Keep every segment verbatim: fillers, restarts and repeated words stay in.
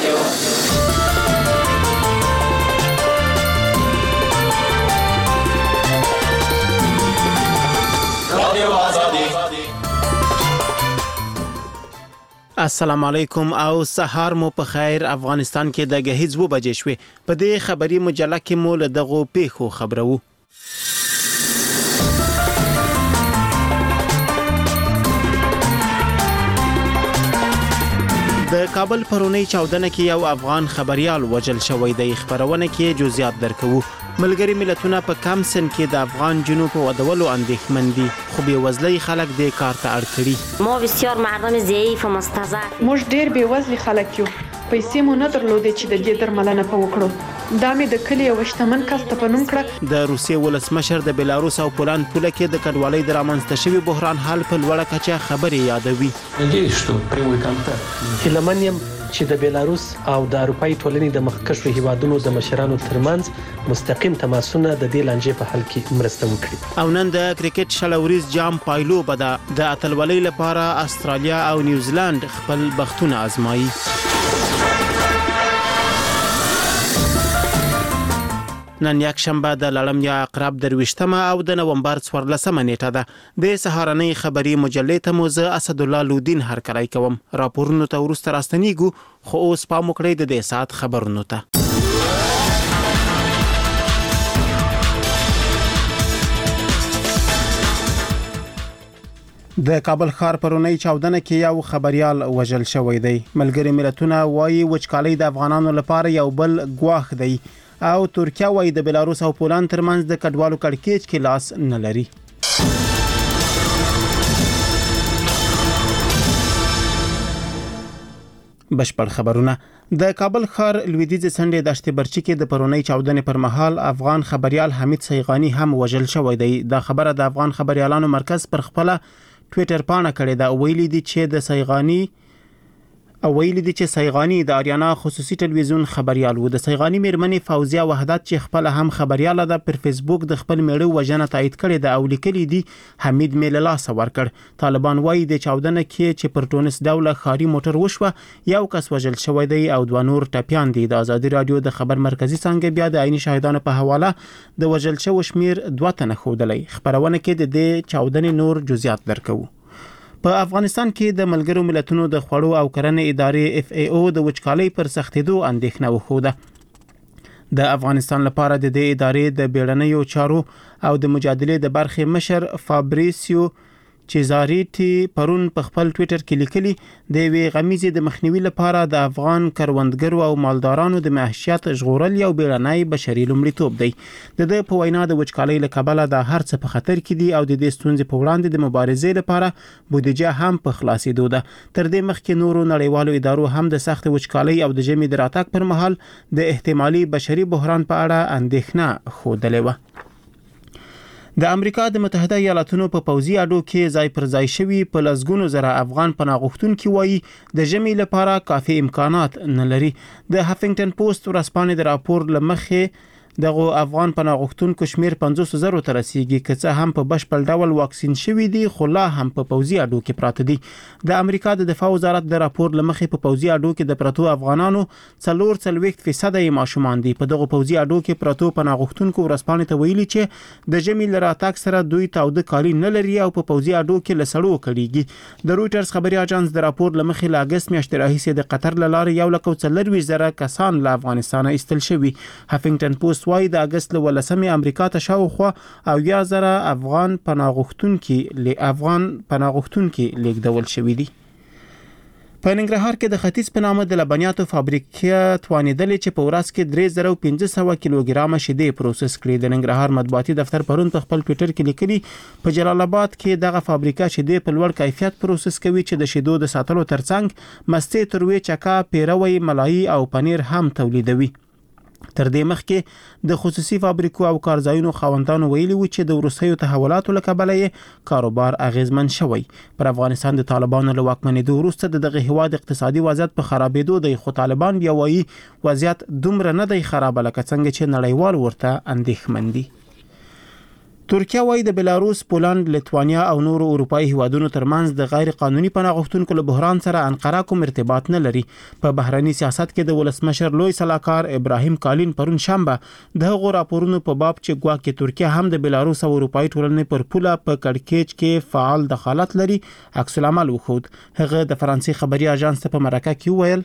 السلام علیکم او سهار مو په خیر. افغانستان کې د غهیز و بجې شوې. په دې خبري مجله کې مو له دغو پیښو خبرو. د کابل پرونی چاودنه کې یو افغان خبريال وجل شوی دی. خبرونه کې جزئیات درکو. ملګری ملتونه په کم سن کې د افغان جنوب په ودولو اندېښمن دي، خو به وزلي خلک د کار ته اړ کړي. ما بسیار مردم ضعیف و مستضعف. موږ ډېر بې وزلي خلک یو. پیسې مو نه درلودې چې د دې درملنه په وکړو. دا مې د کلی یو شتمن کس ته په نوم کړه. د روسیې ولسمشر د بلاروس او پولند پوله کې د کډوالۍ د رامنځته شوي بحران حل په لوړه کچه خبرې یادوي. هیله یم چې د بلاروس او د اروپאי ټولنې د مخکښو هیوادونو د مشرانو ترمنځ مستقیم تماسونه د دې لانجې په حل کې مرسته وکړي. او نن د کرکټ شلوریز جام پایلو بده د اتلولۍ لپاره استرالیا او نیوزیلند خپل بختونه آزمایي. نن یک شنبه د لړم یا عقرب درويشتمه او د نومبر څوارلسمه نیټه ده. د سهارنۍ خبري مجلې ته مو زه اسد الله لودین هرکلی کوم. راپورونو ته ورسته راستنیږو، خو اوس پام وکړئ د دې سات خبرونو ته. د کابل ښار پرونی چاودنه کې یو خبريال وژل شوی دی. ملګری ملتونه وايي وچکالۍ د افغانانو لپاره یو بل ګواښ دی او ترکیه وايي د بلاروس او پولند ترمنځ د کډوالو کړکېچ کې لاس نه لري. بشپړ خبرونه. د کابل ښار لویدیځ سنډې دشت برچی کې د پرونی چاودنې پر مهال افغان خبريال حمید سیغانی هم وژل شوی دی. دا خبره د افغان خبريالانو مرکز پر خپل ټوئیټر پاڼه کړې ده. ویلي دي چې د سیغانی او ویلي دي چې سیغانی د اریانا خصوصي ټلویزیون خبريال و. د سیغانی میرمنې فوزیه وحدت چې خپل هم خبرياله ده پر فیسبوک د خپل میړه وژنه تایید کړې ده او لیکلي دي حمید میللا سور کړ. طالبان وایي د چاودنه کې چې پر ټونس دوله خاري موټر وشوه یو کس وژل شوی دی او دوه نور ټپيان دي. د ازادي رادیو د خبر مرکزی څنګه بیا د عیني شاهدانو په حواله د وژل شو شمیر دوه تنه خودلې. خبرونه کې د دې چاودنې نور جزئیات درکو. په افغانستان کې د ملګرو ملتونو د خوړو او کرنې ادارې اف ای او د وچکالۍ پر سختېدو اندېښنه وښوده. د افغانستان لپاره د دې ادارې د بیړنیو چارو او د مجادلې د برخې مشر فابریسیو چیزاریټي پرون په خپل ټوئیټر کې لیکلي د وی غمیزې د مخنیوي لپاره د افغان کروندګرو او مالدارانو د معیشت ژغورل یو بیړنی بشري لومړیتوب دی. د دې په وینا د وچکالۍ له کبله د هر څه په خطر کې دي او د دې ستونزې په وړاندې د مبارزې لپاره بودیجه هم په خلاصېدو ده. تر دې مخکې نورو نړیوالو ادارو هم د سخت وچکالۍ او د ژمي د راتګ پر مهال د احتمالي بشري بحران په اړه اندېښنه خوده و. د امریکا د متحده ایالاتونو په پوځي اډو کې ځای پر ځای شوی په لسګونو زره افغان پناه غوښتونکي وایي د ژمي لپاره کافي امکانات نه لري. د هافینګټن پوسټ ورځپاڼې د راپور لمخې دغه افغان پناه غوښتونکو شمیر پنځوس زره ته رسیدي، که څه هم په بشپړ ډول واکسین شوي دي خو لا هم په پوځي اډو کې پراته دي. د امریکا د دفاع وزارت د راپور لمخې په پوځي اډو کې د پرتو افغانانو څلور څلوېښت فیصد یې ماشومان دي. په دغه پوځي اډو کې پرتو پناه غوښتونکو ورځپاڼې ته ویلي چې د ژمي له راتګ سره دوی تاوده کالي نه لري او په پوځي اډو کې له سړو کړيږي. د رويټرز خبري اژانس د راپور لمخې له اگست میاشتې راهیسې د قطر له لارې یو لک څلرویشت زره کسان له افغانستان ایستل شوي. هافینګټن پوسټ وايي د اگست له ولسمې امریکا ته شاوخوا او یا زره افغان پناه غوښتونکي له افغان پناه غوښتونکي لیږدول شوي دي. په ننګرهار کې د ختیځ په نامه د لبنیاتو فابریکې توانېدلې چې په ورځ کې درې زره پنځه سوه کیلوګرامه شیدې پروسس کړي. د ننګرهار مطبوعاتي دفتر پرون په خپل ټوئیټر کې لیکلي په جلال آباد کې دغه فابریکه شیدې په لوړ کیفیت پروسس کوي چې د شیدو د ساتلو ترڅنګ مستې، تروې، چکه، پیروي، ملایي او پنیر هم تولیدوي. تر دې مخکې د خصوصي فابریکو او کارځایونو خاوندانو ویلي و چې د وروستیو تحولاتو له کبله یې کاروبار اغیزمن شوی. پر افغانستان د طالبانو له واکمنېدو وروسته د دغه هیواد اقتصادي وضعیت په خرابېدو دی، خو طالبان بیا وایي وضعیت دومره نه دی خراب لکه څنګه چې نړیوال ورته اندېښمن دي. ترکیه وايي د بلاروس، پولند، لیتوانیا او نورو اروپایي هیوادونو ترمنځ د غیر قانوني پناه غوښتونکو له بحران سره انقره کوم ارتباط نه لري. په بهرني سیاست کې د ولسمشر لوی سلاکار ابراهیم کالین پرون شنبه د هغو راپورونو په باب چې ګواکې ترکیه هم د بلاروس او اروپایي ټولنې پر پوله په کړکېچ کې فعال دخالت لري عکس العمل وښود. هغه د فرانسې خبري اژانس ته په مرکه کې وویل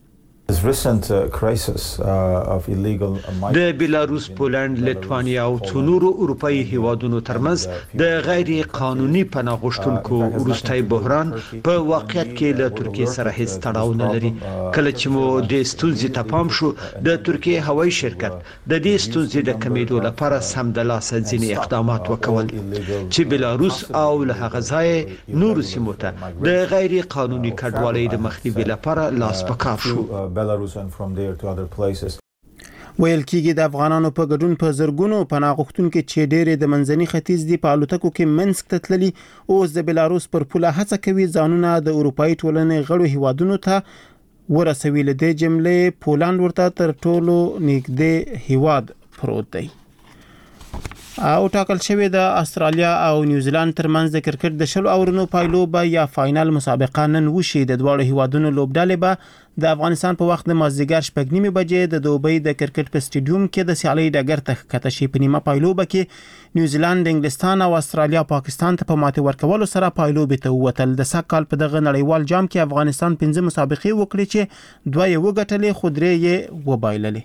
د بیلاروس، پولند، لیتوانیا او څو نورو اروپایي هیوادونو ترمنځ د غیر قانوني پناه غوښتونکو وروستي بحران په واقعیت کې له ترکیه سره هیڅ تړاو نه لري. کله چې مو د ستونزې ته پام شو، د ترکیه هوایي شرکت د دې ستونزې د کمیدو لپاره سمدلاسه ځینې اقدامات وکول چې بیلاروس او له هغه ځای نورو سیمو ته د غیر قانوني کډوالۍ د مخنیوي لپاره لاس په کار شو. Belarus and from there to other places. ویل کېږي د افغانانو په ګډون په زرګونو پناه غوښتونکو چې ډېرې د منځني ختیځ دی په الوتکو کې منسک ته تللي اوس د بلاروس پر پوله هڅه کوي ځانونه د اروپایي ټولنې غړو هیوادونو ته ورسوي. له دې جملې پولند ورته تر ټولو نږدې هیواد پروت دی. او ټاکل شوی د استرالیا او نیوزیلند ترمنځ د کرکټ د شلو اورونو پایلوبه یا فاینل مسابقه نن وشي. د دواړو هیوادونو لوبډلې به د افغانستان په وخت د مازدیګر شپږ نیمې بجې د دوبۍ د کرکټ په سټیډیوم کې د سیالۍ ډګر ته ښکته شي. په نیمه پایلوبه کې نیوزیلند، انګلستان او استرالیا پاکستان ته په ماتې ورکولو سره پایلوبې ته ووتل. د سږ کال په دغه نړیوال جام کې افغانستان پنځه مسابقې وکړې چې دوه یې وګټلې خو درې یې وبایللې.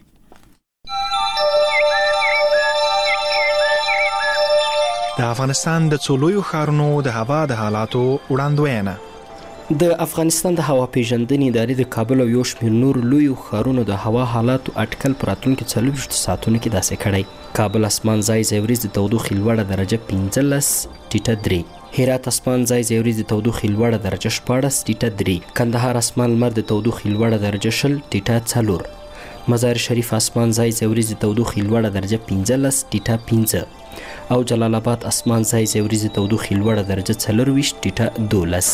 د افغانستان د څولویو ښارونو د هوا د حالاتو وړاندوینه. د افغانستان د هوا پیژندنې ادارې د کابل او یو شمېر نور لویو ښارونو د هوا حالاتو اټکل پر راتلونکو څلوېښتو ساعتونو کې داسې کړی. کابل اسمان ځای ځای ورځ د تودوخې لوړه درجه پنځلس ټیټه درې، هرات اسمان ځای ځای ورځ د تودوخې لوړه درجه شپاړس ټیټه درې، کندهار اسمان لمر د تودوخې لوړه درجه شل ټیټه څلور، مزار شریف اسمان ځای ځای ورځ د تودوخې لوړه درجه پنځلس ټیټه پنځه او جلال آباد اسمان ځای ځای ورځ د تودوخې لوړه درجه څلرویشت ټیټه دولس.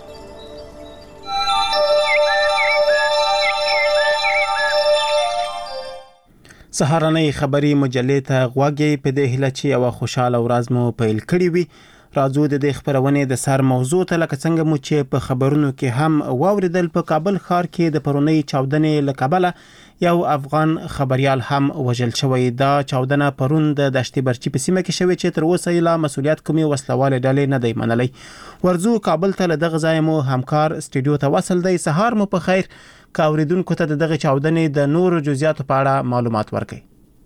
سهارنۍ خبري مجلې ته غوږی په دې هیله چې یو خوشاله ورځ مو پیل کړی وي. راځو د دې خبرونې د سر موضوع ته لکه څنګه مو چې په خبرونو کې هم واوریدل. په کابل ښار کې د پرونی چاودنې له کبله یو افغان خبريال هم وژل شوی. دا چاودنه پرون د دشت برچی په سیمه کې شوې چې تر اوسه یې مسؤلیت کومي وسلواله ډلې نه دی منلي. ورځو کابل ته له دغه ځای مو همکار استډیو ته وصل دی. سهار مو په خیر. کاوریدونکو ته د دغه چاودنې د نور جزئیات په اړه معلومات ورکړئ.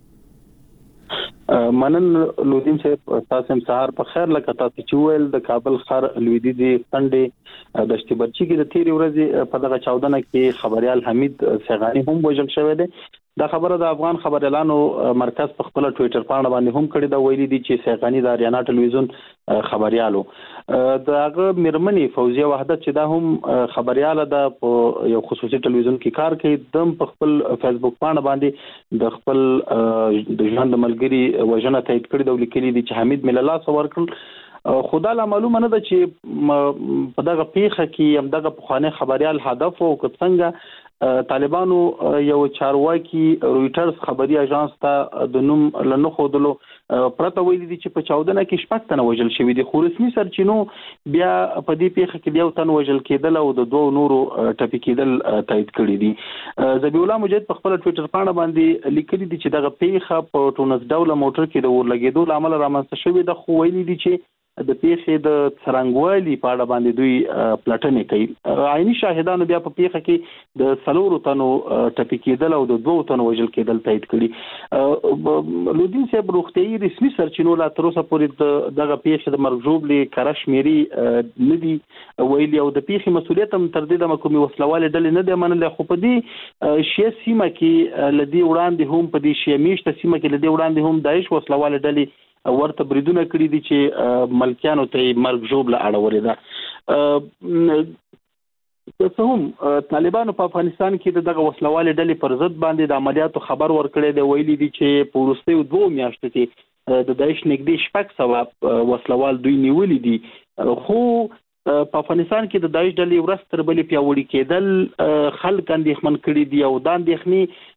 منن لودین چې تاسو هم سهار په خیر. لکه تاسو چې ویل د کابل ښار لویدیځي څنډې دشت برچی کې د تیرې ورځې په دغه چاودنه کې خبريال حمید سیغانی هم وژل شوی دی. دا خبره د افغان خبريالانو مرکز په خپل ټوئیټر باندې باندې هم کړی دا ویلي دي چې سیغانی د اریانا ټلویزیون خبريالو دغه مرمنې فوزیه وحدت چې دا هم خبرياله د یو خصوصي ټلویزیون کې کار کوي. دم په خپل فیسبوک باندې باندې د خپل د ژوند ملګری وژنه تایید کړی دا لیکلي دي چې حمید مللا څور کړ. خدا لا معلومه نه ده چې په دغه پیښه کې هم دغه پخوانی خبريال هدف او څنګه طالبانو یو چارواکي رويټرز خبري اژانس ته د نوم لنو خودلو پرته ویلي دي چې په چاودنه کې شپږ تنه وژل شوی دي. خو رسمي سرچینو بیا په دې پیښه کې یو تن وژل کېدل او د دوه نورو ټپي کېدل تایید کړی دي. ذبیح الله مجید په خپل ټوئیټر باندې لیکلي دي چې دغه پیښه په ټونس ډوله موټر کې د ورلګېدو لامل رامنځته شوې ده. خو ویلي دي چې د پیښې د څرنګوالي په اړه باندې دوی پلټنې کوي. عیني شاهدانو بیا په پیښه کې د څلورو تنو ټپي کېدل او د دوه تنو وژل کېدل تایید کړي. لودین صاحب روغتيایي رسمي سرچینو لا تر اوسه پورې دغه پیښې د مرګ ژوبلې کرش ميري ندي ویلي او د پیښې مسولیت هم تر دې د کومي وسلواله ډلې نه دی منل. خو په دې شی سیمه کې لدی وړاندې هم په دې شی میشته سیمه کې لدی وړاندې هم داعش وسلواله ډلې ورته بریدونه کړی دي چې ملکیانو ته مرګ ژوبله اړولې ده. که هم طالبانو په افغانستان کې دغه وسلواله ډلې پر ضد باندې د عملیاتو خبر ورکړی دی. ویلي دي چې په وروستیو دوه میاشتو کې د داعش نږدې شپږ سوه وسلوال دوی نیولي دي. خو په افغانستان کې د داعش ډلې ورځ تر بلې پیاوړي کېدل خلک اندېښمن کړي دي او دا اندېښنې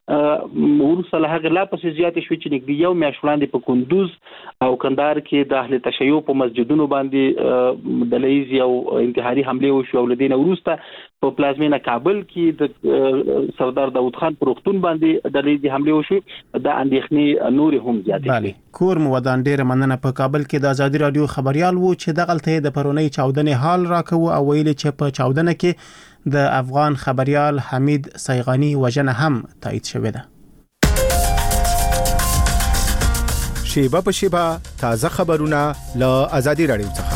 ورسره له هغه لا پسې زیات شو چې نږدې یو میاشت وړاندې په کندوز او کندهار کې د اهل تشیع په مسجدونو باندې د لیزي او انتحاري حمله وشو او لدین وروسته په پلازمینه کابل کې د سردار داوود خان پر وختون باندې د لیزي حمله وشو د اندېښنې نور هم زیاتې بله کور مو ودان ډیره مننه. په کابل کې د ازادي رادیو خبريال وو چې د غلطه د پرونی چاودنې حال راکو او ویل چې په چاودنه کې د افغان خبريال حمید سیغانی وجنه هم تایید شوې ده. شیبه په شیبه تازه خبرونه له ازادي رادیو څخه.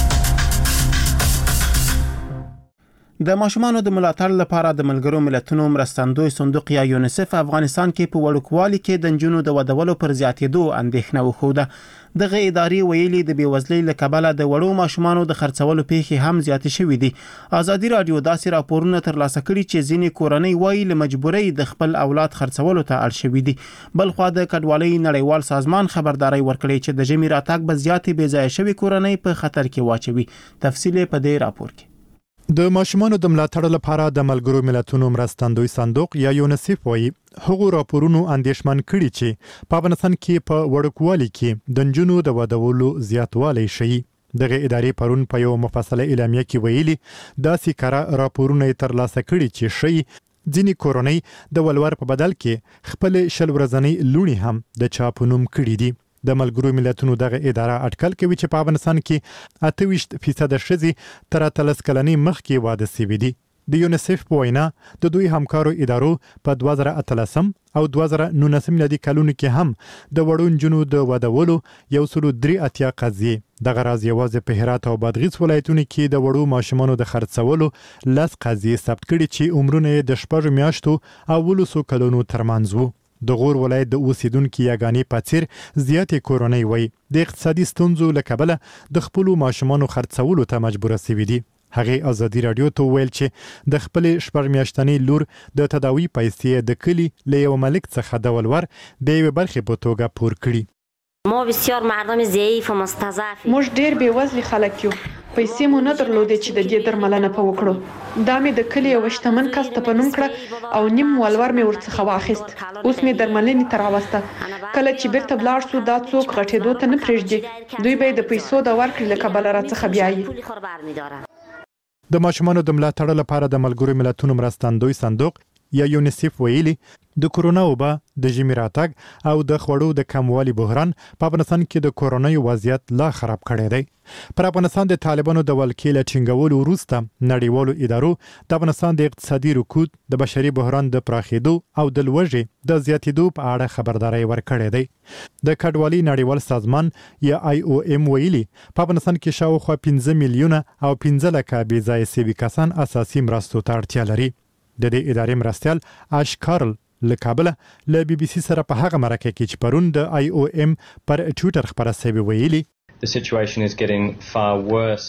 د ماشومانو د ملاتړ لپاره د ملګرو ملتونو مرستندوی صندوق یا یونیسف افغانستان کې په وړوکوالي کې د نجونو د ودولو پر زیاتېدو اندېښنه وښوده. دغه ادارې ویلي د بیوزلۍ له کبله د وړو ماشومانو د خرڅولو پیښې هم زیاتې شوې دي. ازادي رادیو داسې راپورونه ترلاسه کړي چې ځینې کورنۍ وایي له مجبورۍ د خپل اولاد خرڅولو ته اړ شوي دي. بلخوا د کډوالۍ نړیوال سازمان خبرداري ورکړي چې د ژمي راتګ به زیاتې بې ځایه شوي کورنۍ په خطر کې واچوي. تفصیل په دې راپور کې. د ماشومانو د ملاتړ لپاره د ملګرو ملتونو مرستندوی صندوق یا یونیسف وایي هغو راپورونو اندېښمن کړي چې په افغانستان کې په وړوکوالي کې د نجونو د ودولو زیاتوالی شي. دغه ادارې پرون په یو مفصله اعلامیه کې ویلي داسې کاره راپورونه ترلاسه کړي چې شي ځینې کورنۍ د ولور په بدل کې خپل شل ورځنۍ لونی هم د چا په نوم کړي دي. د ملګرو ملتونو دغه اداره اټکل کوي چې په افغانستان کې اته ویشت فیصد ښځې تر اتلس کلنۍ مخکې واده شوي دي. د یونیسف په وینا د دوی همکارو ادارو په دوه زره اتلسم او دوه زره نولسم میلادي کلونو کې هم د وړو نجونو د ودولو یو سل درې اتیا قضیې دغه راز یوازې په هرات او بادغیس ولایتونو کې د وړو ماشومانو د خرڅولو لس قضیې ثبت کړي چې عمرونه د شپږ میاشتو او ولسو کلونو ترمنځ وو. د غور ولایت د اوسیدونکو یاګانې په څیر زیاتې کورنۍ وایي د اقتصادي ستونزو له کبله د خپلو ماشومانو خرڅولو ته مجبوره شوي دي. هغه ازادي رادیو ته ویل چې د خپل شپږ میاشتنې لور د تداوی پیسې د کلی له یو ملک څخه د ولور د یوې برخې په توګه پور کړي. ما بسیار مردم ضعیف و مستضعف موږ ډیر بیوزلي خلک یو. پیسې مو نه درلودې چې د دې درملنه په وکړو. دا مې د کلی یو شتمن کس ته په نوم کړه او نیم ولور مې ورڅخه واخیست. اوس مې درملنې ته راوسته. کله چې بیرته بلاړ شو دا څوک غټېدو ته نه پرېږدي. دوی به د پیسو د ورکړې له کبله راڅخه بیایي. د ماشومانو د ملاتړ لپاره د ملګرو ملتونو مرستندوی صندوق یا یونیسف ویلي د کورونا وبا د ژمي راتګ او د خوړو د کموالي بحران په افغانستان کې د کورونای وضعیت لا خراب کړی دی. پر افغانستان د طالبانو د ولکې له ټینګولو وروسته نړیوالو ادارو د افغانستان د اقتصادي رکود د بشري بحران د پراخېدو او د لوږې د زیاتېدو په اړه خبرداري ورکړې دی. د کډوالۍ نړیوال سازمان یا آی او ام ویلي په افغانستان کې شاوخوا پنځه میلیونه او پنځه لکه بې ځایه شوي کسان اساسي مرستو ته اړتیا لري. د دې ادارې مرستیال آش کارل له کابل له بي بي سي سره په هغه مرکه کې چې پرون د آی او ام پر ټویټر خبره شوی ویلي The situation is getting far worse.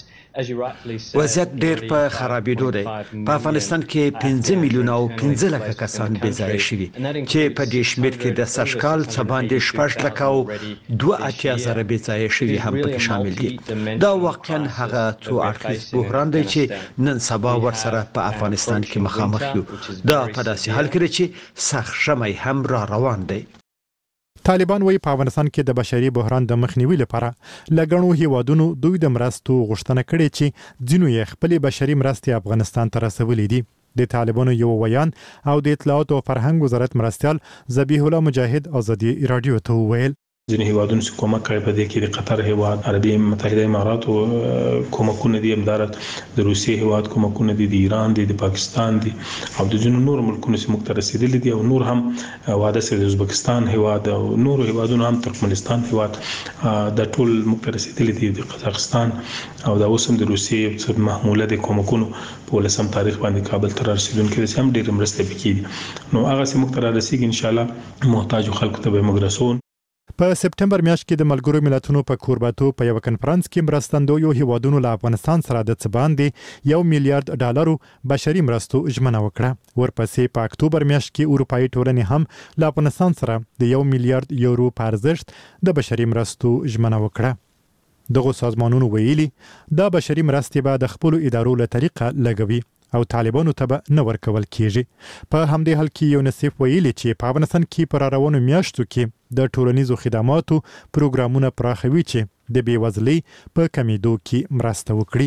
وضعیت ډیر په خرابېدو دی. په افغانستان کې پنځه میلیونه او پنځه لکه کسان بې ځایه شوي چې په دې شمېر کې د سږ کال څه باندې شپږ لکه او دوه اتیا زره بې ځایه شوي هم پکې شامل دي. دا واقعا هغه څو اړخیز بحران دی چې نن سبا ورسره په افغانستان کې مخامخ یو. دا په داسې حال کې چې سخت ژمی هم را روان دی. طالبان وایي په افغانستان کې د بشري بحران د مخنیوي لپاره لګڼو هیوادونو دوی د مرستو غوښتنه کړې چې ځینو یې خپل بشري مرستې افغانستان ته رسولې دي. د طالبانو یو ویان او د اطلاعات او فرهنګ وزارت مرستیال ذبیح الله مجاهد ازادي رادیو ته وویل ځینې هیوادونو چې کومک کوي په دې کې د قطر هیواد، عربي متحده اماراتو کومکونه دي، همدارت د روسیې هیواد کومکونه دي، د ایران دي، د پاکستان دي او د ځینو نور ملکونو چې موږ ته رسېدلي دي او نور هم واده سره د ازبکستان هیواد او نور هیوادونو هم ترکمنستان هیواد د ټول موږ ته رسېدلي دي، د قزاقستان او د اوس هم د روسیې څخه محموله د کومکونو په لسم تاریخ باندې کابل ته رسیدونکي دي هم ډېر مرسته پکې دي. نو هغه چې موږ ته رسیږي ان شاء الله محتاج خلکو ته به موږ رسون. په سپټمبر میاشت کې د ملګرو ملتونو په کورباتو په یو کنفرانس کې مرستندویو هیوادونو له افغانستان سره د څه باندې یو میلیارډ ډالرو بشري مرستو ژمنه وکړه. ورپسې په اکتوبر میاشت کې اروپایي ټولنې هم له افغانستان سره د یو میلیارډ یورو په ارزښت د بشري مرستو ژمنه وکړه. دغه سازمانونو ویلي دا بشري مرستې به د خپل ادارو له طریقه لګوي او طالبانو ته به نه ورکول کیږي. په همدې حال کې یونیسف ویلي چې په افغانستان کې پر روانو میاشتو کې د ټولنیزو خدماتو پروګرامونه پراخوي چې د بېوزلۍ په کمیدو کې مرسته وکړي.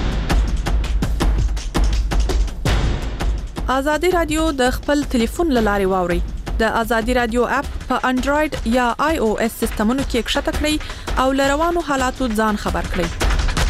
ازادي رادیو د خپل ټلیفون لارې واوري. د ازادي رادیو اپ په انډراید یا آی او اس سیستمونو کې کښته کړئ او لروانو حالاتو ځان خبر کړئ.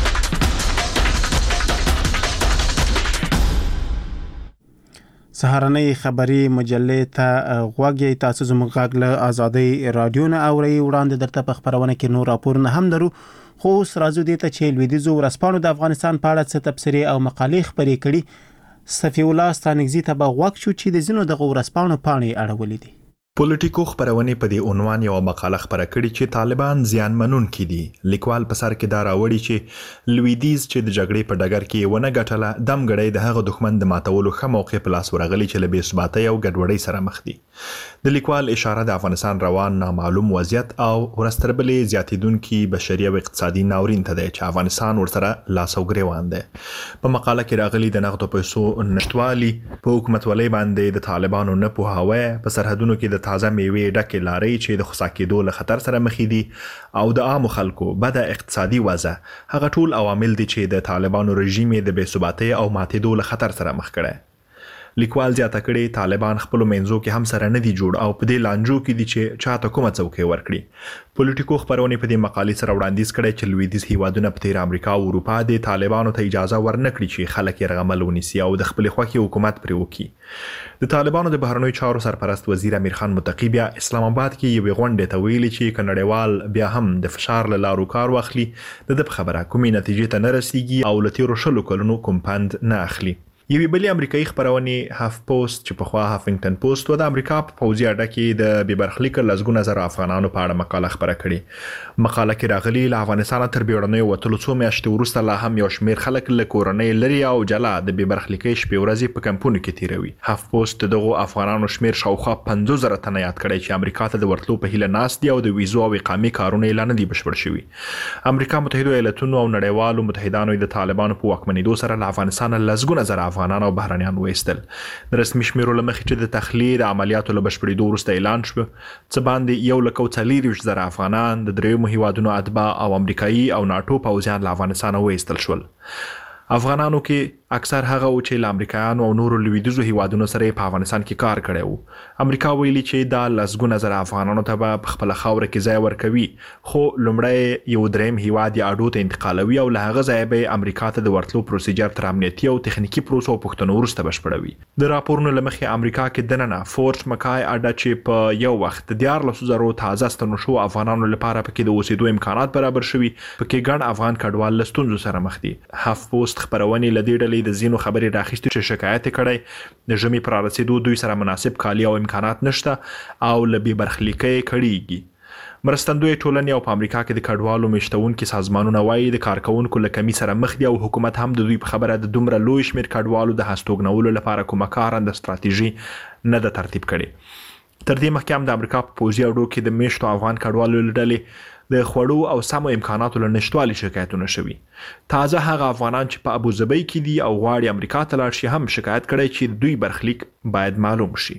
سهارنۍ خبری مجلې ته غوږی تاسو زموږ غږ له ازادي رادیو نه اوري. وړاندې درته په خبرونه کې نور راپورونه هم درو، خو اوس راځو دې ته چې لویدیځو ورځپاڼو د افغانستان په اړه څه تبصرې او مقالې خپرې کړي. صفی الله ستانګزی ته به غوږ شو چې د ځینو دغه ورځپاڼو پاڼې اړولې دي. پولیټیکو خبرونه په دې عنوان یو مقاله خبره کړې چې طالبان زیان منونکي دي. لیکوال په سر کې دا راوړي چې لویدیز چې د جګړې په ډګر کې ونه ګټله، دمګړی د هغه دښمن د ماتولو ښه موقع په لاس ورغلی چې له بې ثباتۍ او ګډوډۍ سره مخ دي. د لیکوال اشاره د افغانستان روان نامعلوم وضعیت او ورستربلې زیاتیدونکي بشري او اقتصادي ناورین ته دی چې افغانستان ورسره لاس او ګریوان دی. په مقاله کې راغلي د نغدو پیسو نشټوالي په حکومتولۍ باندې د طالبانو نه پوهاوی، په سرحدونو کې د تازه میوې ډکې لارې چې د خصا کېدو له خطر سره مخ دي، او د عامو خلکو بده اقتصادي وضع، هغه ټول عوامل دي چې د طالبانو رژیم د بې ثباتۍ او ماتېدو له خطر سره مخ کړي. لیکوال زیاته کړي طالبان خپل منځو کې هم سره نه دي جوړ او په دې لانجو کې دي چې چاته کومه څوکۍ ورکړي. پولیټیکو خبرونه په دې مقالې سره وړاندیز کړي چې لویدیځ هیوادونه په تیر امریکا او اروپا د طالبانو ته اجازه ورنکړي چې خلک یې رغمل ونیسي او د خپل خوښي حکومت پرې وکړي. د طالبانو د بهرنیو چارو سرپرست وزیر امیر خان متقی بیا اسلام آباد کې یو غونډه ته ویلي چې کډړیوال بیا هم د فشار له لارو کار واخلي، د خبره کومې نتیجې ته نه رسیږي او لته روشلو کلونو کوم پند نه اخلي. یوې بلې امریکایي خبرونه هاف پوسټ چې په خوا هافنګټن پوسټ و د امریکا په پوځي اډه کې د بې برخلیک لزګونه زره افغانانو په اړه مقاله خبره کړې. مقاله کې راغلي له افغانستان تر بیړنیو وټلو څو میاشتې وروسته لا هم یو شمیر خلک له کورنۍ لري او جلا د بې برخلیکۍ شپې ورځې په کمپونو کې تیروي. هاف پوسټ دغه افغانانو شمیر شاوخوا پنځوس زره تنه یاد کړی چې امریکا ته د ورتلو په هیله ناست دي او د ویزو او اقامې کارونه اعلان دي بشپړ شوي. امریکا متحده ایالاتونو او نړیوالو متحدانو د طالبانو په واکمنېدو سره له افغانستان لزګونه زره افغانان او بهرنیان وېستل. د رسمي شمیرو له مخې چې د تخلیه د عملیاتو له بشپړېدو وروسته اعلان شو، څه باندې یو لک او څلېرویشت زره افغانان د دریمو هیوادونو اتباع او امریکایي او ناټو پوځیان له افغانستانه وېستل شول. افغانانو کې اکثر هغه و چې له امریکایانو او نورو لویدیځو هیوادونو سره په افغانستان کې کار کړی و. امریکا ویلي چې دا لسګونه زره افغانانو ته به په خپله خاوره کې ځای ورکوي، خو لومړی یو دریم هیواد یې اډو ته انتقالوي او له هغه ځایه به امریکا ته د ورتلو پروسیجر تر امنیتي او تخنیکي پروسو پوښتنو وروسته بشپړوي. د راپورونو له مخې امریکا کې دننه فورټ مکای اډه چې په یو وخت د دیارلسو زرو تازه ستنو شو افغانانو لپاره پکې د اوسېدو امکانات برابر شوي، پکې ګڼ افغان کډوال له ستونزو سره مخ دي. هاف پوسټ خبرونه له دې ډلې د ځینو خبرې راخیستې چې شکایت کړی د ژمي پر رسیدو دوی سره مناسب کالي او امکانات نشته او له بې برخلیکۍ کړيږي. مرستندوی ټولنې او په امریکا کې د کډوالو میشتونکو سازمانونه وایي د کارکونکو له کمی سره مخ دي او حکومت هم د دوی په خبره د دومره لوی شمیر کډوالو د هستوګنولو لپاره کومه کارنده ستراتیژي نه ده ترتیب کړې. تر دې مخکې هم د امریکا په پوځي اډو کې د میشتو افغان کډوالو ډلې د خوړو او سمو امکاناتو له نشټوالي شکایتونه شوي. تازه هغه افغانان چې په ابوظبي کې دي او غواړي امریکا ته لاړ شي هم شکایت کړی چې دوی برخلیک باید معلوم شي.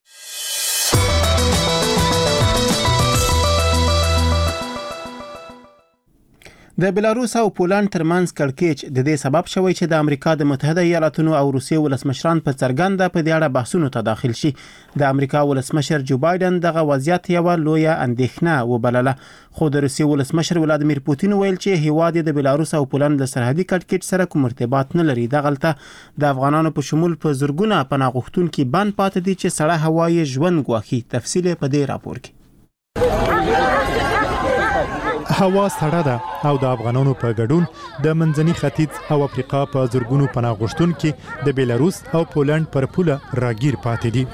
د بلاروس او پولند ترمنځ کړکېچ د دې سبب شوی چې د امریکا د متحده ایالاتونو او روسیې ولسمشران په څرګنده په دې اړه بحثونو ته داخل شي. د امریکا ولسمشر جو بایدن دغه وضعیت یوه لویه اندېښنه وبلله، خو د روسیې ولسمشر ولادیمیر پوتین ویل چې هیواد د بلاروس او پولند له سرحدي کړکېچ سره کوم ارتباط نه لري. دغلته د افغانانو په شمول په زرګونه پناه غوښتونکي بند پاتې دي چې سړه هوا یې ژوند ګواښي. تفصیل په دې راپور کې. هوا سړه ده او د افغانانو په ګډون د منځني ختیځ او افریقا په زرګونو پناه غوښتونکي د بیلاروس او پولند پر پوله راګیر پاتې دي.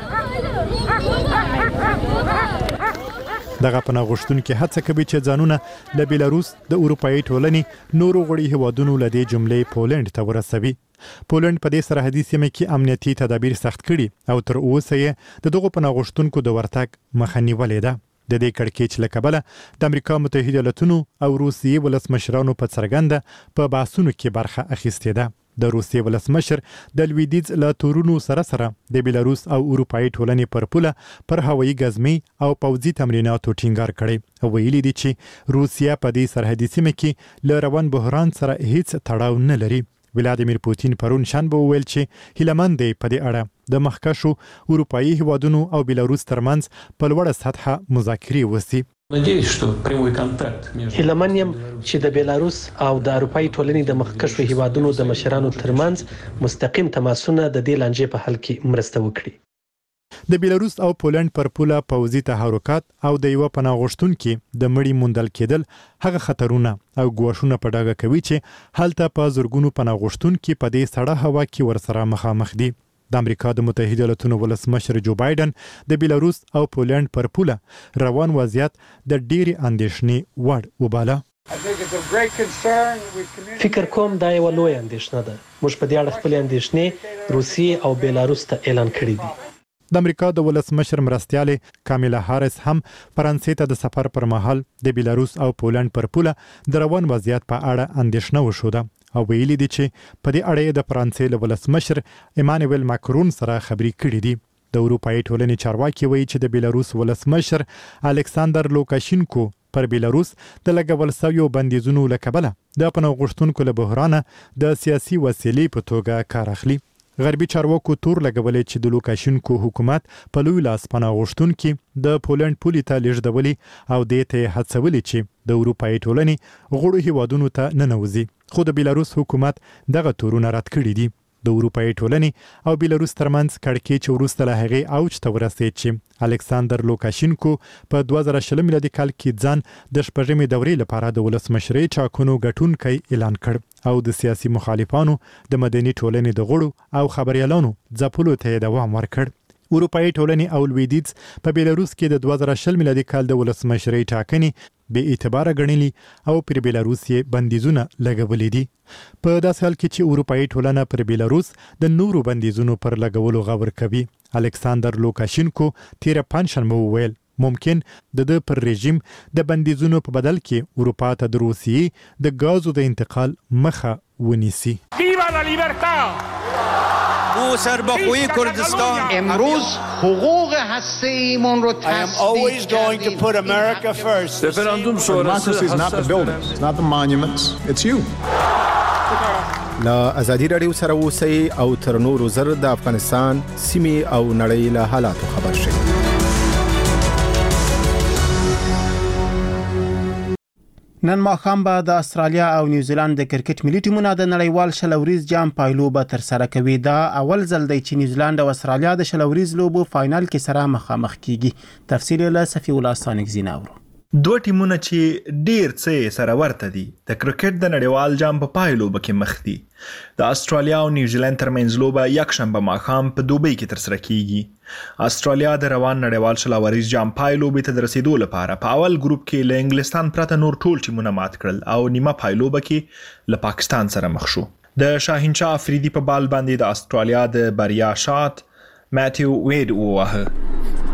دغه پناه غوښتونکي هڅه کوي چې ځانونه له بیلاروس د اروپایي ټولنې نورو غړي هیوادونو له دې جملې پولند ته ورسوي. پولند په دې سرحدي سیمه کې امنیتي تدابیر سخت کړي او تر اوسه یې د دغو پناه غوښتونکو د ورتګ مخه نیولې ده. د دې کړکېچ له کبله د امریکا متحده ایالاتونو او روسیې ولسمشرانو په څرګنده په بحثونو کې برخه اخیستې ده. د روسیې ولسمشر د لویدیځ له تورونو سره سره د بیلاروس او اروپאי ټولنې پر پوله پر هوایي ګزمي او پوځي تمریناتو ټینګار کړی. ویلي دي چې روسیا په دې سرحدي سیمه کې له روان بحران سره هیڅ تړاو نه لري. ولادیمیر پوتین پرون شنبه وویل چې هیلمند دی په دې اړه د مخکښو اروپאי هیوادونو او بیلاروس ترمنځ په لوړه سطحه مذاکرې وسي. هیلمن یم چې د بیلاروس او د اروپאי ټولنې د مخکښو هیوادونو د مشرانو ترمنځ مستقیم تماسونه د دې لانجې په حل کې مرسته وکړي. د بیلاروس او پولند پر پوله پوځي تحرکات او د یو پناه غوښتونکو د مړی موندل کېدل هغه خطرونه او ګواښونه په ډاګه کوي چې هلته په زورګونو پناه غوښتونکو په دې سړه هوا کې ورسره مخامخ دي. د امریکا د متحده ایالاتونو ولسمشر جو بایدن د بیلاروس او پولند پر پوله روان وضعیت د ډېری اندېښنې وړ وباله. فکر کوم دا یو لوی اندېښنه ده. موږ په دې اړه خپل اندېښنې روسیې او بیلاروس ته اعلان کړې دي. د امریکا د ولسمشر مرستیالې کامیلا هاریس هم فرانسې ته د سفر پر مهال د بیلاروس او پولند پر پوله د روان وضعیت په اړه اندېښنه وښوده او ویلي دي چې په دې اړه د فرانسې له ولسمشر ایمانوئل ماکرون سره خبرې کړې دي. د اروپאי ټولنې چارواکي وایي چې د بیلاروس ولسمشر الکساندر لوکاشینکو پر بیلاروس د لګول شویو بندیزونو له کبله د پناه غوښتونکو له بحرانه د سیاسي وسیلې په توګه کار اخلي. غربي چارواکو تور لګولې چې د لوکاشینکو حکومت په لوی لاس پناه غوښتونکو د پولند پولې ته لیږدولي او د ته هڅولي چې د اروپאי ټولنې غړو هیوادونو ته ننوځي. خو د بیلاروس حکومت دغه تورونه رد کړي دي. د اروپאי ټولنې او بیلاروس ترمنځ کړکېچ وروسته له هغې اوج ته ورسېد چې الکساندر لوکاشینکو په دوه زره شل میلادي کال کې ځان د شپږمې دورې لپاره د ولسمشرۍ ټاکنو ګټونکی اعلان کړ او د سیاسي مخالفانو د مدني ټولنې د غړو او خبريالانو ځپلو ته دوام ورکړ. اروپאי ټولنې او لویدیځ په بیلاروس کې د دوه زره شل میلادي کال د ولسمشرۍ ټاکنې بې اعتباره ګڼلي او پر بیلاروس یې بندیزونه لګولې دي. په داسې حال کې چې اروپאי ټولنه پر بیلاروس د نورو بندیزونو پر لګولو غور کوي. الکساندر لوکاشینکو تیر پنځشنبه وویل ممکن د د پر رژیم د بندیزونو په بدل کې اروپا ته د روسیې د غازو د انتقال مخه ونیسي. ویوا لا لیبرتا! او سرباخوی کردستان امروز حقوق هسته‌ایمون رو تصدیق کردیم. رفراندوم شورای is not the buildings, it's not the monuments, it's you. لا ازادي رادیو سره اوسئ او تر نورو زر د افغانستان سیمې او نړۍ له حالاتو خبر شئ. نن ماښام به د استرالیا او نیوزیلند د کرکټ ملي ټیمونه د نړیوال شلوریز جام پایلوبه تر سره کوي. دا اول ځل دی چې نیوزیلند او استرالیا د شلوریز لوبو فائنل کې سره مخامخ کیږي. تفصیل له صفی الله ستانک زیناورو. دوه ټیمونه چې ډیر څه سره ورته دي د کرکټ د نړیوال جام په پایلوبه کې مخ دي. د استرالیا او نیوزیلند ترمنځ لوبه یک شنبه ماښام په دوبۍ کې ترسره کیږي. استرالیا د روان نړیوال شلوریز جام پایلوبې ته د رسیدو لپاره په اول ګروپ کې له انګلستان پرته نور ټول ټیمونه مات کړل او نیمه پایلوبه کې له پاکستان سره مخ شو. د شاهین شاه افریدي په بال باندې د استرالیا د بریا شات ماتیو وید ووهه.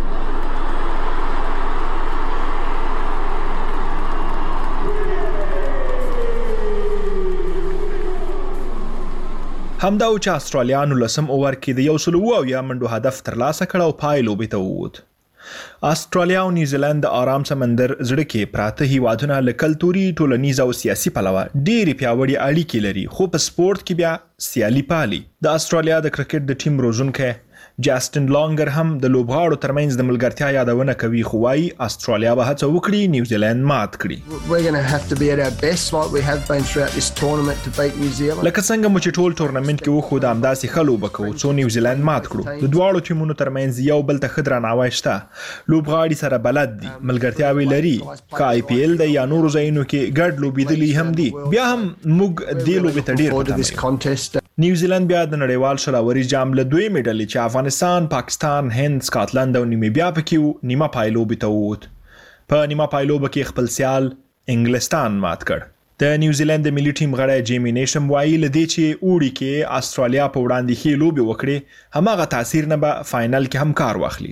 همدا و چې استرالیانو لسم اوور کې د یو سل اوه اویا منډو هدف ترلاسه کړ او پای لوبې ته ووت. استرالیا او نیوزیلند د آرام سمندر زړه کې پراته هیوادونه له کلتوري، ټولنیز او سیاسي پلوه ډېرې پیاوړې اړیکې لري، خو په سپورت کې بیا سیالي پالي. د استرالیا د کرکټ د ټیم روزونکی جاستن لانګر هم د لوبغاړو ترمنځ د ملګرتیا یادونه کوي، خو وايي استرالیا به هڅه وکړي نیوزیلند مات کړي. We're going to have to be at our best like we have been throughout this tournament to beat New Zealand. لکه څنګه مو چې ټول ټورنمنت کې وخو د همداسې ښه لوبه کوو څو نیوزیلند مات کړو. د دواړو ټیمونو ترمنځ یو بل ته ښه درناوی شته، لوبغاړي سره بلد دي، ملګرتیاوې لري، که آی پی ایل د یا نورو ځایونو کې ګډ لوبېدلي هم دي. بیا هم موږ دې لوبې ته ډېر پته. نیوزیلند بیا د نړیوال شلوریز جام له دویمې ډلې چې افغانستان، پاکستان، هند، سکاټلند او نیمیبیا پکې نیمه پایلوبې ته ووت. په نیمه پایلوبه کې خپل سیال انګلستان مات کړ. د نیوزیلند د ملي ټیم غړی جیمی نیشم وایي لدې چې اوړي کې استرالیا په وړاندې ښې لوبې وکړي هماغه تاثیر نه به فاینل کې هم کار واخلي.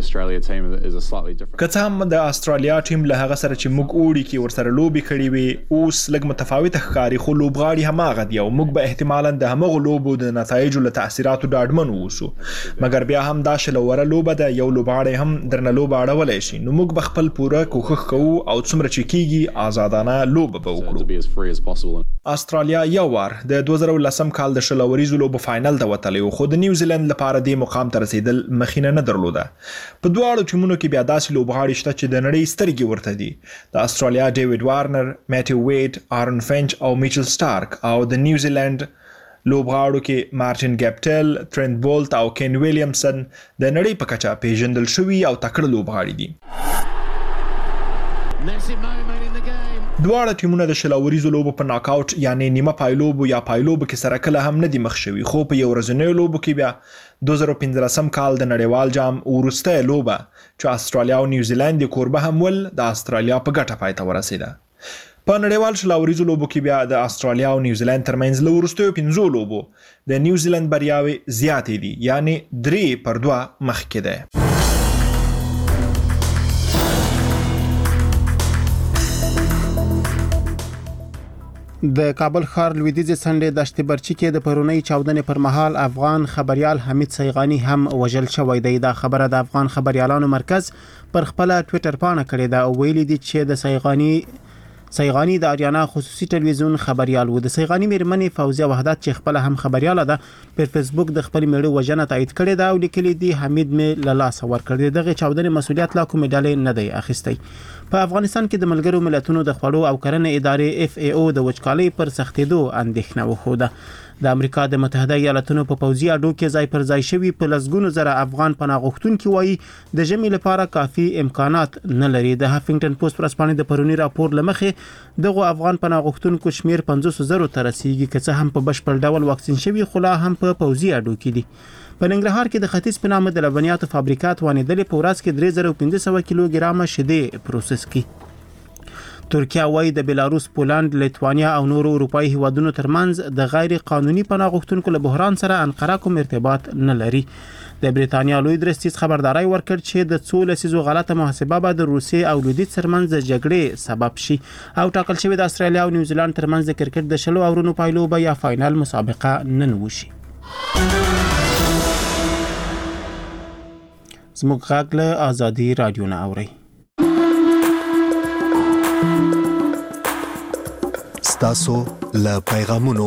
که څه هم د استرالیا ټیم له هغه سره چې موږ اوړي کې ورسره لوبې کړې وي اوس لږ متفاوته ښکاري خو لوبغاړي هماغه دي او موږ به احتمالا د همغو لوبو د نتایجو له تاثیراتو ډاډمن واوسو، مګر بیا هم دا شلوره لوبه ده، یو لوبغاړی هم درنه لوبه اړولی شي، نو موږ به خپل پوره کوښښ کوو او څومره چې کیږي آزادانه لوبه به وکړو. استرالیا یو وار د دوه زره لسم کال د شلوریزو لوبو فاینل ته وتلی خو د نیوزیلند لپاره دې مقام ته رسیدل مخینه نه درلوده. په دواړو ټیمونو کې بیا داسې لوبغاړي شته چې د نړۍ سترګې ورته دي. د استرالیا ډیوډ وارنر، میټیو ویډ، آرن فینچ او میچل سټارک، او د نیوزیلند لوبغاړو کې مارټین ګپټل، ټرنټ بولت او کین ویلیامسن د نړۍ په کچه پیژندل شوي او تکړه لوبغاړي دي. دواړه ټیمونه د شلوریزو لوبو په ناک آوټ یعنی نیمه پایلوبو یا پایلوبو کې سره کله هم نه دي مخ شوي، خو په یو ورځنیو لوبو کې بیا دوه زره پنځلسم کال د نړیوال جام وروستۍ لوبه چې استرالیا او نیوزیلند یې کوربه هم ول د استرالیا په ګټه پای ته ورسېده. په نړیوال شلوریزو لوبو کې بیا د استرالیا او نیوزیلند ترمنځ له وروستیو پنځو لوبو د نیوزیلند بریاوې زیاتې دي، یعنی درې پر دوه مخکې ده. د کابل ښار لویدیځې څنډې دشت برچي کې د پرونۍ چاودنې پر مهال افغان خبريال حمید سیغانی هم وژل شوی دی. دا خبره د افغان خبريالانو مرکز پر خپل ټوئیټر پاڼه کړې ده او ویلي دي چې د سیغانی سیغانی د اریانا خصوصي ټلویزیون خبريال و. د سیغانی میرمنې فوزیه وحدت چې خپل هم خبرياله ده پر فیسبوک د خپل میړه وژنه تایید کړې ده او لیکلي دي حمید مې له لاسه ورکړ. دغه چاودنې مسولیت لا کومې ډلې نه دی اخیستی. په افغانستان کې د ملګرو ملتونو د خوړو او کرنې ادارې اف ای او د وچکالۍ پر سختېدو اندېښنه وښوده. د امریکا د متحده ایالاتونو په پوځي اډو کې ځای پر ځای شوي په لسګونو زره افغان پناه غوښتونکي وایي د ژمي لپاره کافي امکانات نه لري. د هافینګټن پوسټ ورځپاڼې د پرونی راپور لمخې دغه افغان پناه غوښتونکو شمیر پنځوس زره ته رسیدي، که څه هم په بشپړ ډول واکسین شوي خو لا هم په پوځي اډو کې دي. په ننګرهار کې د ختیځ په نامه د لبنیاتو فابریکات وانیدلې په ورځ کې درې زره پنځه سوه کیلوګرامه شیدې پروسس کی. ترکیه وايي د بیلاروس، پولند، لیتوانیا او نورو اروپایي هیوادونو ترمنځ د غیر قانوني پناه غوښتونکو له بحران سره انقره کوم ارتباط نه لري. د بریتانیا لوی درستیز خبرداري ورکړ چې د څو لسیزو غلطه محاسبه به د روسیې او لویدیځ ترمنځ د جګړې سبب شي او ټاکل شوی د استرالیا او نیوزیلند ترمنځ د کرکټ د شلو اورونو پایلوبه یا فاینل مسابقه نن وشي. زموږ غږ له آزادي رادیو نه اوري. تاسو له پیغامونو.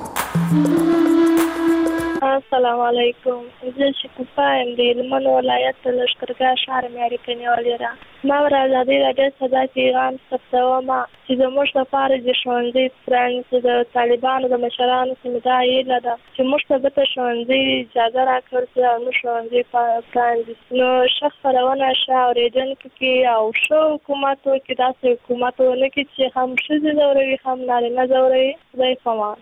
السلام علیکم. زه شکوفا یم د هلمند ولایت لښکرګاه ښار معیاري کنیوالې را. ما ور ازادي راډیو صدا پیغام ثبتوم چې زموږ لپاره د ښوونځي پرانیستل د طالبانو د مشرانو سمدايي نه ده چې موږ ته به ښوونځي اجازه راکړي او نو ښوونځي پرانیستل نو شخص خبرونه شاه اوریدونکو کې او شو حکومتو کې داسې حکومتونه کې چې هم ښځې ځوروي هم نارینه ځوروي. خدای پامان.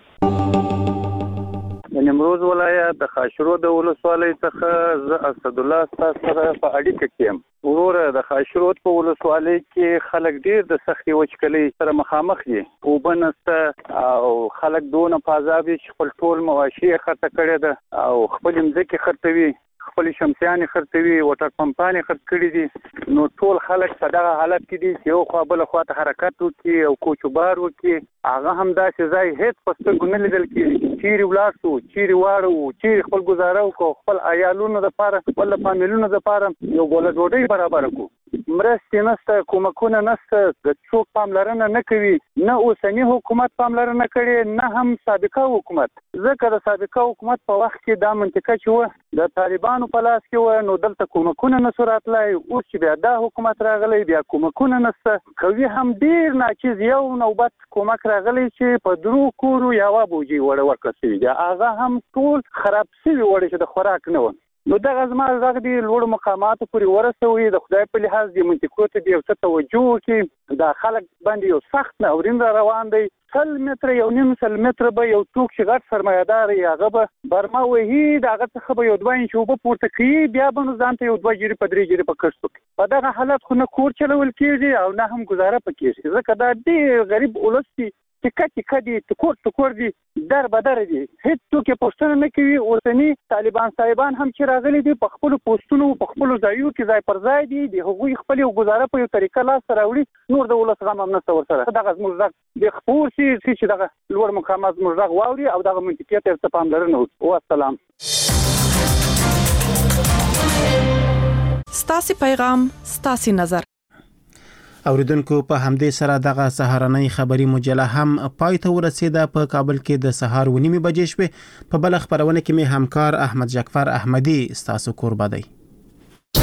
د نیمروز ولایت د خاشرود د ولسوالۍ څخه زه اسد الله ستاسو سره په اړیکه کې یم. وروره د خاشرود په ولسوالۍ کې خلک ډیر د سختي وچکلۍ سره مخامخ دي. اوبه نشته او خلک دونه په عذاب دي چې خپل ټول مواشي خرڅ کړي ده او خپل ځمکې خرڅوي، خپل شمسيانې خرڅوي، وټر پمپانې خرڅ کړي دي. نو ټول خلک په دغه حالت کې دي چې یو خوا بل خوا ته حرکت وکړي او کوچوبار وکړي. هغه هم داسې ځای هیڅ په سترګو نه لیدل کېږي. چیرې ولاړ شو، چیرې واړو، چیرې خپل ګزاره وکړو، خپل عیالونو دپاره، خپل فامیلونو دپاره یو ګوله ډوډۍ برابره کړو. مرستې نشته، کومکونه نشته، د څوک پاملرنه نه کوي، نه اوسني حکومت پاملرنه کړې نه هم سابقه حکومت. ځکه د سابقه حکومت په وخت کې دا منطقه چې وه د طالبانو په لاس کې وه نو دلته کومکونه نشو راتلی. اوس چې بیا دا حکومت راغلی بیا کومکونه نشته. کوي هم ډېر ناچیز یو نوبت کومک راغلی چې په درو کورو یوه بوجۍ وړه ورکړه شوي دي. هغه هم ټول خراب شوي وړې چې د خوراک نه وه. نو دغه زما غږ دی لوړو مقاماتو پورې ورسوي. د خدای په لحاظ دې منطقو ته دې یو څه توجه وکړي. دا خلک باندې یو سخت ناورین را روان دی. سل متره یو نیم سل متره به یو څوک چې غټ سرمایه‌دار وي هغه به برما وهي، د هغه څخه به یو دوه انچه اوبه پورته کوي، بیا به نو ځان ته یو دوه جرې په درې جرې په کښت وکړي. په دغه حالت خو نه کور چلول کېږي او نه هم ګزاره په کېږي. ځکه دا ډېر غریب ولس دي ټیکه ټیکه دي ټکور ټکور دي در بدر دي هیڅ څوک پوښتنه نه کوي اوسنی طالبان صاحبان هم چې راغلي دي په خپل پوسټونو په خپل ځایو کې ځای پر ځای دي د هغوی خپل گزاره په یو طریقه لاس راوړي نور د ولس غم هم نه ور سره دغه زموږ د خپور سي چې دغه لوړ مقامات زموږ واوري او دغه منطقيت ته پاملرنه وکړي او السلام ستاسي پیغام ستاسي نظر اوریدونکو په همدې سره دغه سهارنۍ خبري مجله هم پای ته ورسیده په کابل کې د سهار ونیمه بجې شوه په بل خبرونه کې می همکار احمد جعفر احمدي ستاسو قربا دی